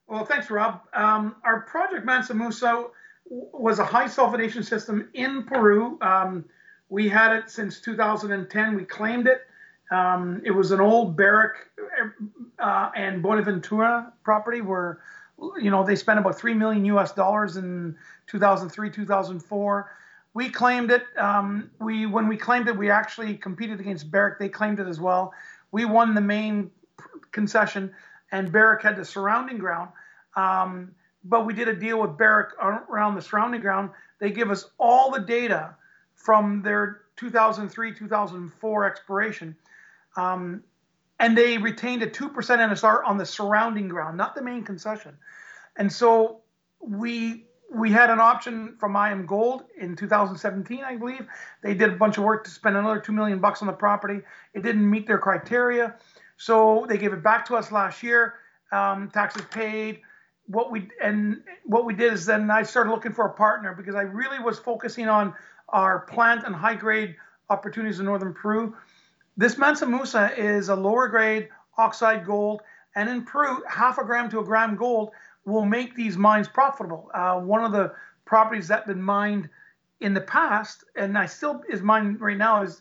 Well, thanks, Rob. Our project Mansa Musa was a high sulfidation system in Peru. We had it since 2010. We claimed it. It was an old Barrick and Buenaventura property where, they spent about 3 million US dollars in 2003, 2004. We claimed it. When we claimed it, we actually competed against Barrick. They claimed it as well. We won the main concession, and Barrick had the surrounding ground. But we did a deal with Barrick around the surrounding ground. They give us all the data from their 2003, 2004 exploration. And they retained a 2% NSR on the surrounding ground, not the main concession. And so we had an option from IM Gold in 2017, I believe. They did a bunch of work to spend another $2 million on the property. It didn't meet their criteria. So they gave it back to us last year. Taxes paid. What we did is then I started looking for a partner because I really was focusing on our plant and high grade opportunities in northern Peru. This Mansa Musa is a lower grade oxide gold, and in Peru, half a gram to a gram gold will make these mines profitable. One of the properties that been mined in the past, and I still is mined right now, is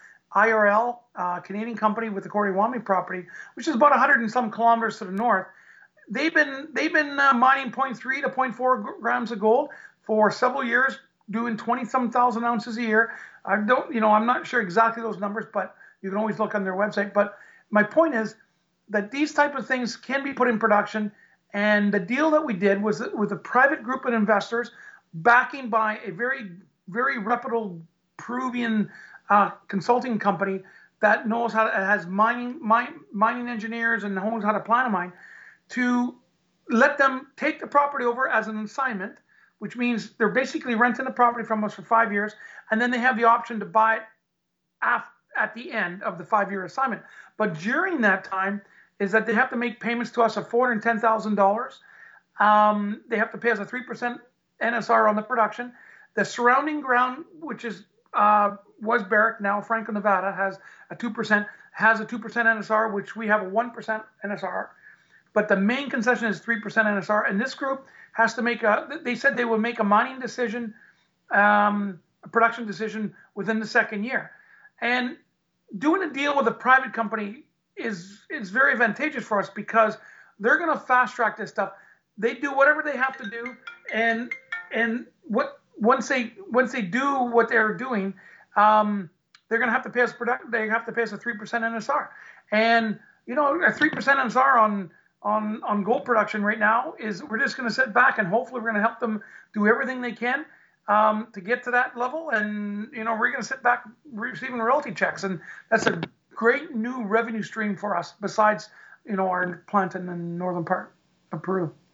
IRL, Canadian company with the Koriwami property, which is about 100 and some kilometers to the north. They've been mining zero point 0.3 to zero point 0.4 grams of gold for several years, doing 20 some thousand ounces a year. I'm not sure exactly those numbers, but you can always look on their website. But my point is that these type of things can be put in production. And the deal that we did was with a private group of investors, backing by a very, very reputable Peruvian consulting company that knows has mining engineers and knows how to plan a mine, to let them take the property over as an assignment, which means they're basically renting the property from us for 5 years, and then they have the option to buy it at the end of the 5 year assignment. But during that time, is that they have to make payments to us of $410,000. They have to pay us a 3% NSR on the production. The surrounding ground, which was Barrick, now Franco-Nevada, has a 2% NSR, which we have a 1% NSR. But the main concession is 3% NSR. And this group has to they said they will make a mining decision, a production decision within the second year. And doing a deal with a private company is very advantageous for us because they're going to fast track this stuff. They do whatever they have to do, and once they do what they're doing, they're going to have to pay us They have to pay us a 3% NSR, and a 3% NSR on gold production right now is we're just going to sit back and hopefully we're going to help them do everything they can to get to that level, and we're going to sit back receiving royalty checks, and that's a great new revenue stream for us besides our plant in the northern part of Peru.